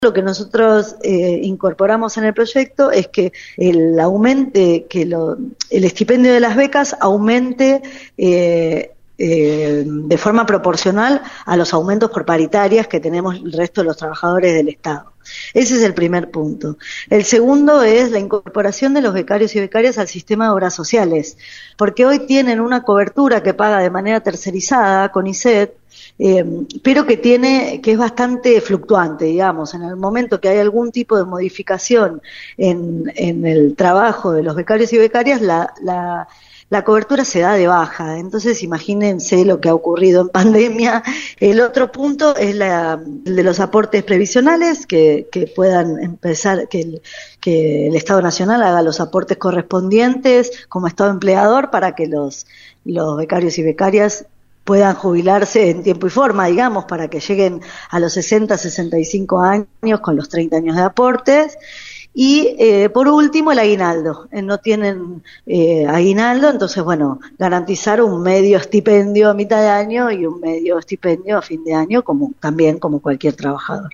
Lo que nosotros incorporamos en el proyecto es que el estipendio de las becas aumente de forma proporcional a los aumentos por paritarias que tenemos el resto de los trabajadores del Estado. Ese es el primer punto. El segundo es la incorporación de los becarios y becarias al sistema de obras sociales, porque hoy tienen una cobertura que paga de manera tercerizada, CONICET, pero que es bastante fluctuante, digamos. En el momento que hay algún tipo de modificación en el trabajo de los becarios y becarias, la cobertura se da de baja. Entonces, imagínense lo que ha ocurrido en pandemia. El otro punto es el de los aportes previsionales, que puedan empezar, que el Estado Nacional haga los aportes correspondientes como Estado empleador para que los becarios y becarias puedan jubilarse en tiempo y forma, digamos, para que lleguen a los 60, 65 años con los 30 años de aportes. Y por último, el aguinaldo. No tienen aguinaldo, entonces, bueno, garantizar un medio estipendio a mitad de año y un medio estipendio a fin de año, también como cualquier trabajador.